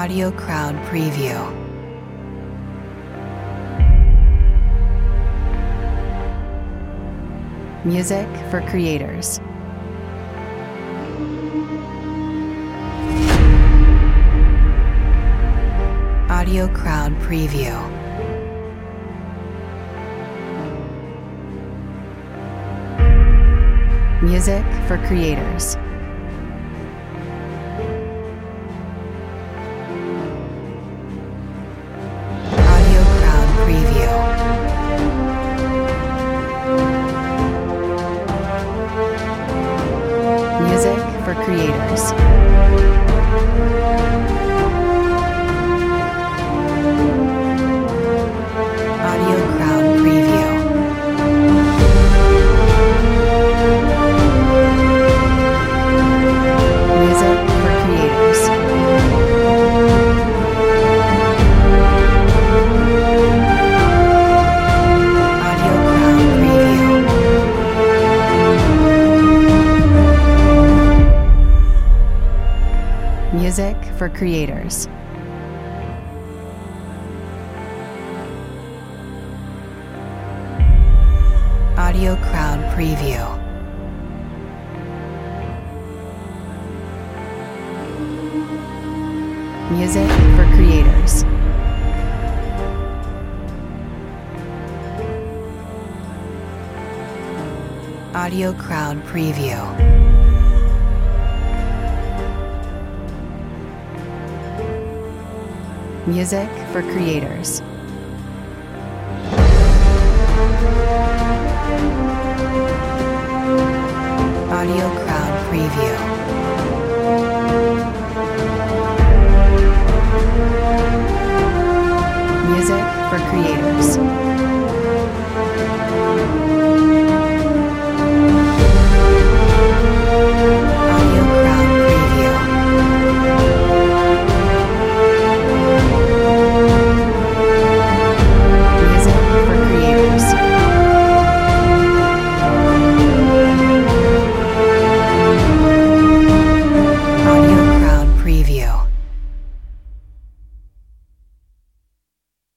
Audio Crowd Preview. Music for creators. Audio Crowd Preview. Music for creators. Audio Crowd Preview. Music for creators. Audio Crowd Preview. Music for creators. Audio Crowd Preview. Music for creators. Audio Crowd Preview. Music for creators. Audio Crowd Preview. Music for creators. Audio Crowd Preview. Music for creators.